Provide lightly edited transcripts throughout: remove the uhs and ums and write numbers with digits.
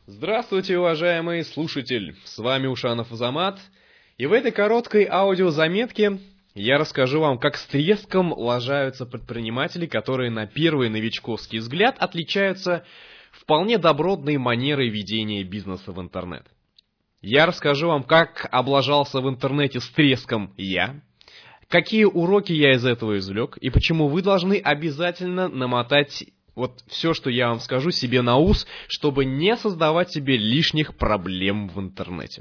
Здравствуйте, уважаемый слушатель! С вами Ушанов Азамат, и в этой короткой аудиозаметке я расскажу вам, как с треском лажаются предприниматели, которые на первый новичковский взгляд отличаются вполне добротной манерой ведения бизнеса в интернет. Я расскажу вам, как облажался в интернете с треском я, какие уроки я из этого извлек, и почему вы должны обязательно намотать вот все, что я вам скажу, себе на ус, чтобы не создавать себе лишних проблем в интернете.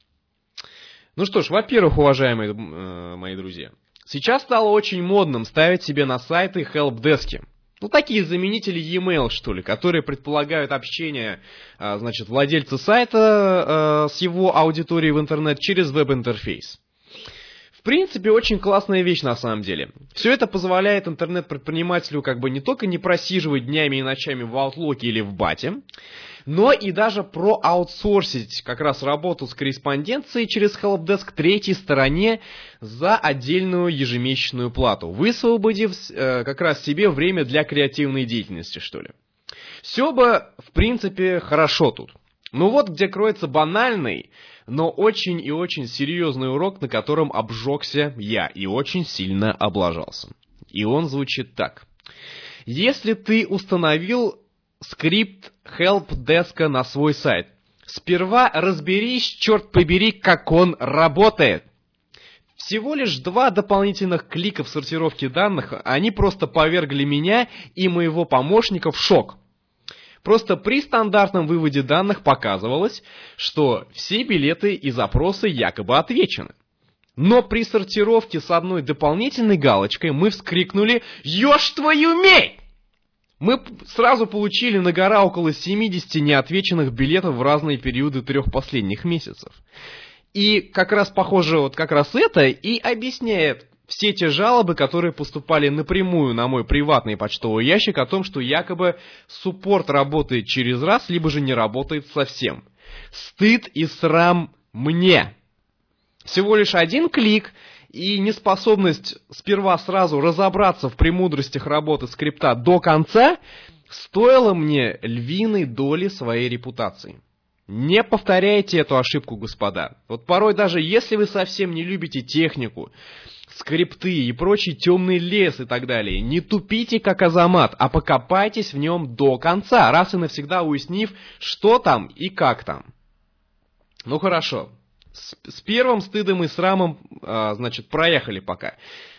Ну что ж, во-первых, уважаемые мои друзья, сейчас стало очень модным ставить себе на сайты helpdesk. Ну, такие заменители e-mail, что ли, которые предполагают общение, владельца сайта с его аудиторией в интернет через веб-интерфейс. В принципе, очень классная вещь на самом деле. Все это позволяет интернет-предпринимателю не только не просиживать днями и ночами в Outlook или в Бате, но и даже проаутсорсить как раз работу с корреспонденцией через helpdesk третьей стороне за отдельную ежемесячную плату, высвободив как раз себе время для креативной деятельности, что ли. Все бы, в принципе, хорошо тут. Но вот где кроется банальный, но очень и очень серьезный урок, на котором обжегся я и очень сильно облажался. И он звучит так. Если ты установил скрипт helpdesk на свой сайт, сперва разберись, черт побери, как он работает. Всего лишь 2 дополнительных клика в сортировке данных, они просто повергли меня и моего помощника в шок. Просто при стандартном выводе данных показывалось, что все билеты и запросы якобы отвечены. Но при сортировке с одной дополнительной галочкой мы вскрикнули «Ешь твою медь!». Мы сразу получили на гора около 70 неотвеченных билетов в разные периоды 3 последних месяцев. И как раз похоже, это и объясняет все те жалобы, которые поступали напрямую на мой приватный почтовый ящик о том, что якобы суппорт работает через раз, либо же не работает совсем. Стыд и срам мне. Всего лишь 1 клик и неспособность сперва сразу разобраться в премудростях работы скрипта до конца стоило мне львиной доли своей репутации. Не повторяйте эту ошибку, господа. Вот порой даже если вы совсем не любите технику, скрипты и прочий темный лес и так далее, не тупите как Азамат, а покопайтесь в нем до конца, раз и навсегда уяснив, что там и как там. Ну хорошо, с первым стыдом и срамом, проехали пока.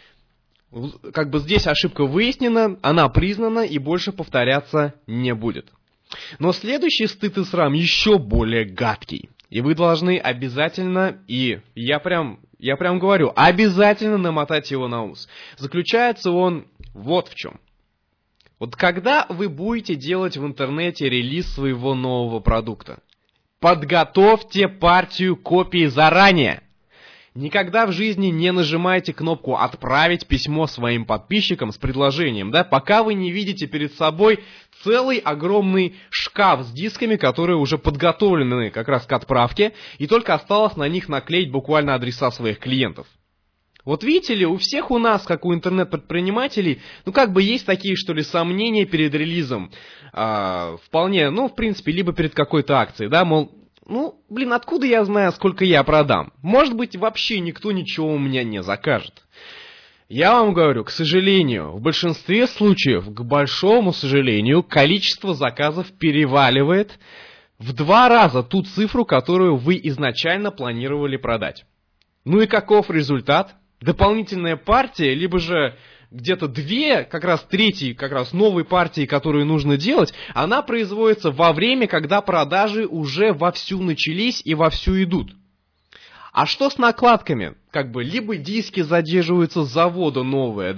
Здесь ошибка выяснена, она признана и больше повторяться не будет. Но следующий стыд и срам еще более гадкий. И вы должны обязательно, и я прям говорю, обязательно намотать его на ус. Заключается он вот в чем. Вот когда вы будете делать в интернете релиз своего нового продукта, подготовьте партию копий заранее. Никогда в жизни не нажимайте кнопку «Отправить письмо своим подписчикам» с предложением, пока вы не видите перед собой целый огромный шкаф с дисками, которые уже подготовлены как раз к отправке, и только осталось на них наклеить буквально адреса своих клиентов. Вот видите ли, у всех у нас, как у интернет-предпринимателей, есть такие, сомнения перед релизом. Вполне, в принципе, либо перед какой-то акцией, откуда я знаю, сколько я продам? Может быть, вообще никто ничего у меня не закажет. Я вам говорю, к сожалению, в большинстве случаев, к большому сожалению, количество заказов переваливает в 2 раза ту цифру, которую вы изначально планировали продать. Ну и каков результат? Дополнительная партия, либо же где-то 2, как раз третьей, новой партии, которую нужно делать, она производится во время, когда продажи уже вовсю начались и вовсю идут. А что с накладками? Либо диски задерживаются с завода новые,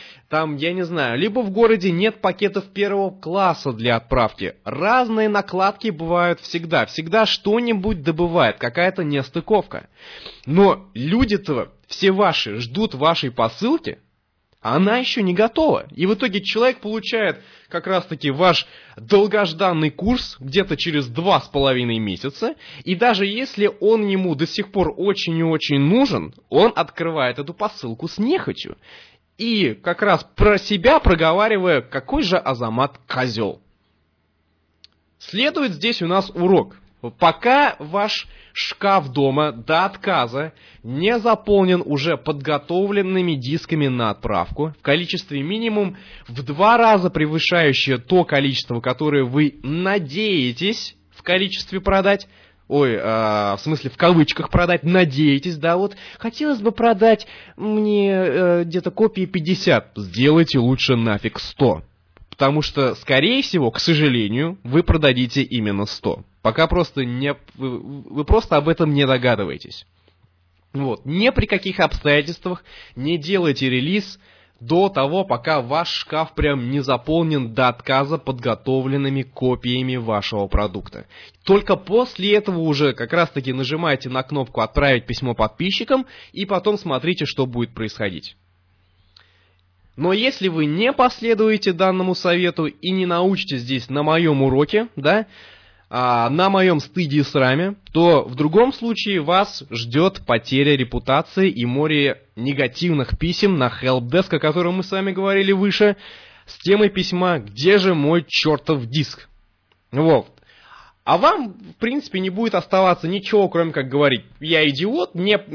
либо в городе нет пакетов 1-го класса для отправки. Разные накладки бывают всегда. Всегда что-нибудь добывает, какая-то нестыковка. Но люди-то все ваши ждут вашей посылки, а она еще не готова. И в итоге человек получает как раз-таки ваш долгожданный курс где-то через 2,5 месяца. И даже если он ему до сих пор очень и очень нужен, он открывает эту посылку с нехотью. И как раз про себя проговаривая, какой же Азамат козел. Следует здесь у нас урок. Пока ваш шкаф дома до отказа не заполнен уже подготовленными дисками на отправку в количестве минимум в 2 раза превышающее то количество, которое вы надеетесь в количестве продать, в смысле в кавычках продать, надеетесь, да, вот хотелось бы продать мне где-то копии 50, сделайте лучше нафиг 100. Потому что, скорее всего, к сожалению, вы продадите именно 100. Пока вы просто об этом не догадываетесь. Вот. Ни при каких обстоятельствах не делайте релиз до того, пока ваш шкаф прям не заполнен до отказа подготовленными копиями вашего продукта. Только после этого уже как раз-таки нажимайте на кнопку «Отправить письмо подписчикам» и потом смотрите, что будет происходить. Но если вы не последуете данному совету и не научитесь здесь на моем уроке, да, на моем стыде и сраме, то в другом случае вас ждет потеря репутации и море негативных писем на helpdesk, о котором мы с вами говорили выше, с темой письма «Где же мой чертов диск?». Вот. А вам, в принципе, не будет оставаться ничего, кроме как говорить: я идиот,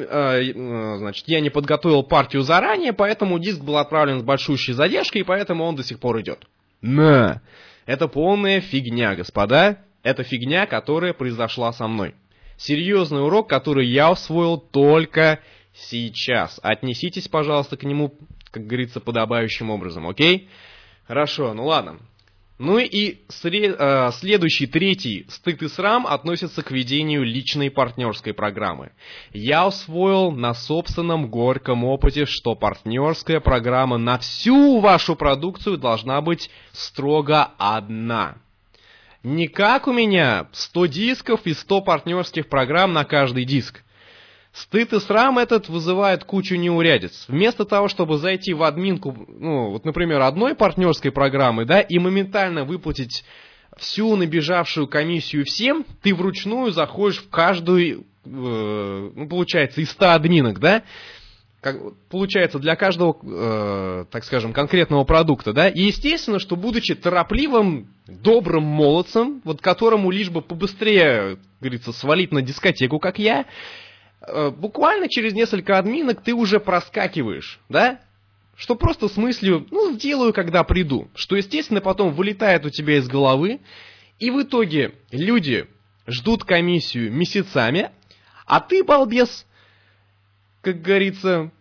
я не подготовил партию заранее, поэтому диск был отправлен с большущей задержкой, и поэтому он до сих пор идет. Но это полная фигня, господа. Это фигня, которая произошла со мной. Серьезный урок, который я усвоил только сейчас. Отнеситесь, пожалуйста, к нему, как говорится, подобающим образом, окей? Хорошо, ну ладно. Ну и следующий, третий стыд и срам относится к ведению личной партнерской программы. Я усвоил на собственном горьком опыте, что партнерская программа на всю вашу продукцию должна быть строго одна. Не как у меня 100 дисков и 100 партнерских программ на каждый диск. Стыд и срам этот вызывает кучу неурядиц. Вместо того, чтобы зайти в админку, например, одной партнерской программы, да, и моментально выплатить всю набежавшую комиссию всем, ты вручную заходишь в каждую, получается, из 100 админок, да, получается, для каждого, так скажем, конкретного продукта, да, и естественно, что будучи торопливым, добрым молодцем, вот которому лишь бы побыстрее, говорится, свалить на дискотеку, как я, буквально через несколько админок ты уже проскакиваешь, да? Что просто с мыслью, сделаю, когда приду. Что, естественно, потом вылетает у тебя из головы. И в итоге люди ждут комиссию месяцами, а ты, балбес, как говорится,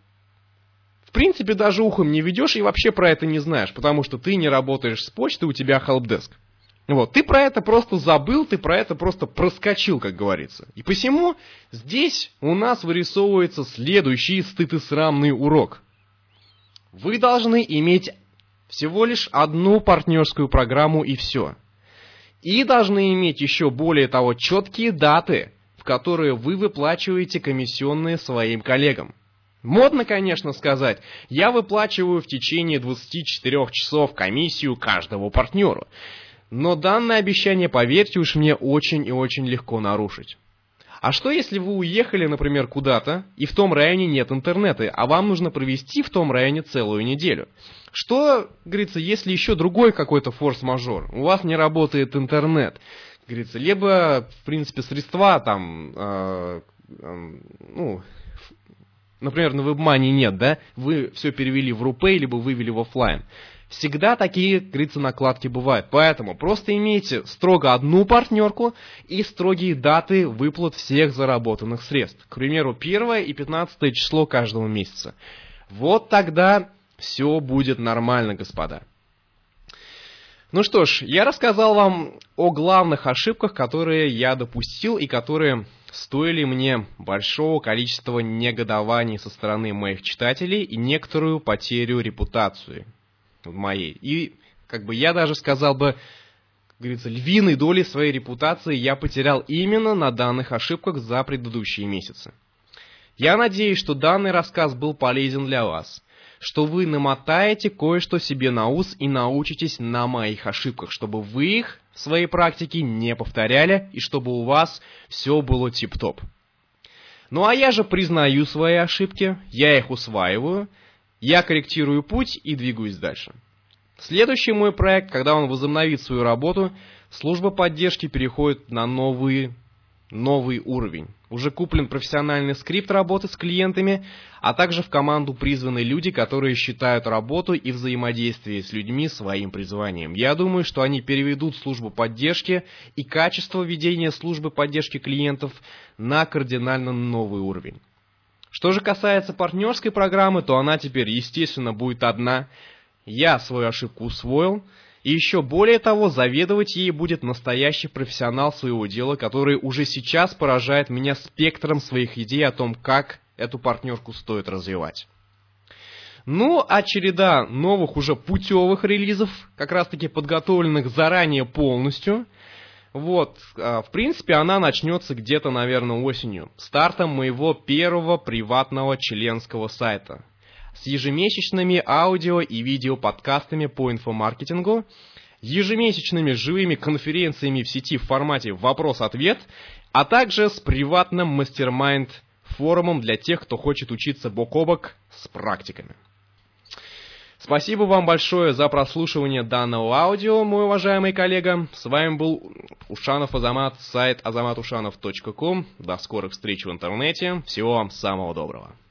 в принципе, даже ухом не ведешь и вообще про это не знаешь, потому что ты не работаешь с почтой, у тебя helpdesk. Вот, ты про это просто забыл, ты про это просто проскочил, как говорится. И посему здесь у нас вырисовывается следующий стыд и срамный урок. Вы должны иметь всего лишь одну партнерскую программу и все. И должны иметь еще более того четкие даты, в которые вы выплачиваете комиссионные своим коллегам. Модно, конечно, сказать: я выплачиваю в течение 24 часов комиссию каждому партнеру. Но данное обещание, поверьте уж мне, очень и очень легко нарушить. А что если вы уехали, например, куда-то, и в том районе нет интернета, а вам нужно провести в том районе целую неделю? Что, говорится, если еще другой какой-то форс-мажор, у вас не работает интернет, говорится, либо, в принципе, средства там, например, на WebMoney нет, да, вы все перевели в RuPay, либо вывели в офлайн. Всегда такие, говорится, накладки бывают. Поэтому просто имейте строго одну партнерку и строгие даты выплат всех заработанных средств. К примеру, 1 и 15 число каждого месяца. Вот тогда все будет нормально, господа. Ну что ж, я рассказал вам о главных ошибках, которые я допустил и которые стоили мне большого количества негодований со стороны моих читателей и некоторую потерю репутации моей. И, я даже сказал бы, как говорится, львиной долей своей репутации я потерял именно на данных ошибках за предыдущие месяцы. Я надеюсь, что данный рассказ был полезен для вас, что вы намотаете кое-что себе на ус и научитесь на моих ошибках, чтобы вы их в своей практике не повторяли и чтобы у вас все было тип-топ. Ну а я же признаю свои ошибки, я их усваиваю, я корректирую путь и двигаюсь дальше. Следующий мой проект, когда он возобновит свою работу, служба поддержки переходит на новый уровень. Уже куплен профессиональный скрипт работы с клиентами, а также в команду призваны люди, которые считают работу и взаимодействие с людьми своим призванием. Я думаю, что они переведут службу поддержки и качество ведения службы поддержки клиентов на кардинально новый уровень. Что же касается партнерской программы, то она теперь, естественно, будет одна. Я свою ошибку усвоил. И еще более того, заведовать ей будет настоящий профессионал своего дела, который уже сейчас поражает меня спектром своих идей о том, как эту партнерку стоит развивать. Ну, а череда новых уже путевых релизов, как раз таки подготовленных заранее полностью, в принципе, она начнется где-то, наверное, осенью, стартом моего первого приватного членского сайта с ежемесячными аудио и видео подкастами по инфомаркетингу, ежемесячными живыми конференциями в сети в формате вопрос-ответ, а также с приватным мастер-майнд форумом для тех, кто хочет учиться бок о бок с практиками. Спасибо вам большое за прослушивание данного аудио, мой уважаемый коллега. С вами был Ушанов Азамат, сайт azamatushanov.com. До скорых встреч в интернете. Всего вам самого доброго.